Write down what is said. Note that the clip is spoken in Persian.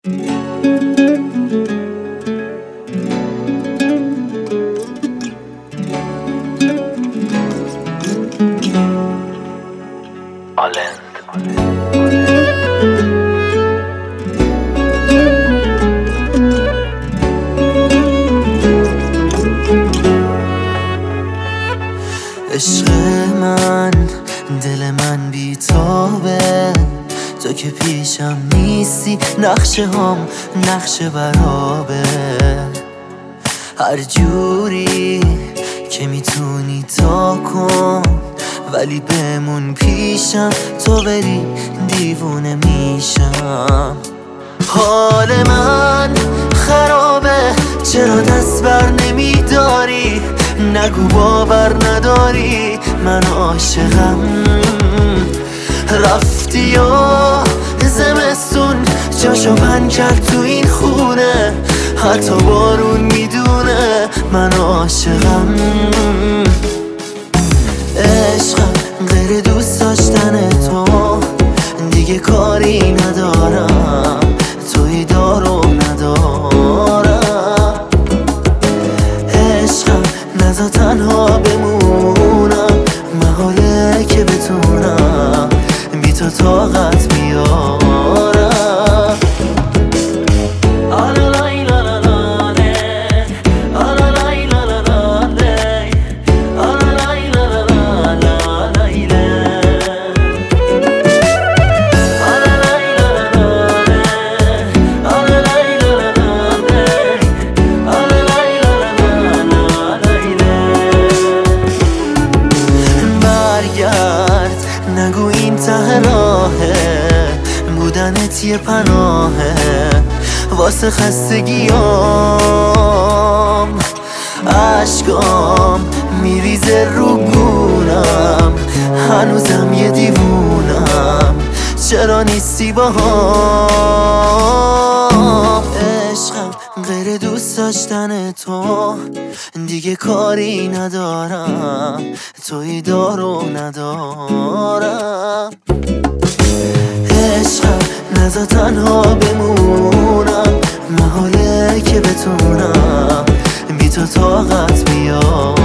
عشق من، دل من بی‌تابه، تو که پیشم نیستی، نقشه هم نقشه برابه. هر جوری که میتونی تا کن، ولی بمون پیشم، تو بری دیوونه میشم. حال من خرابه، چرا دست بر نمیداری؟ نگو باور نداری من عاشقم. رفتی و زمستون جاشو بند کرد تو این خونه، حتی بارون میدونه من عاشقم. عشقم غیر دوست داشتن تو دیگه کاری ندارم، توی دارو ندارم. عشقم نذار تنها بمونم، محاله که بتونم بی تو طاقت بیارم. نگو این ته راهه، بودنت یه پناهه واسه خستگیام. عشقام میریزه رو گونم، هنوزم یه دیوونم، چرا نیستی باهام؟ عشقم غیر دوست داشتن تو دیگه کاری ندارم، توی دارو ندارم. عشقم نذار تنها بمونم، محاله که بتونم بی تو طاقت بیارم.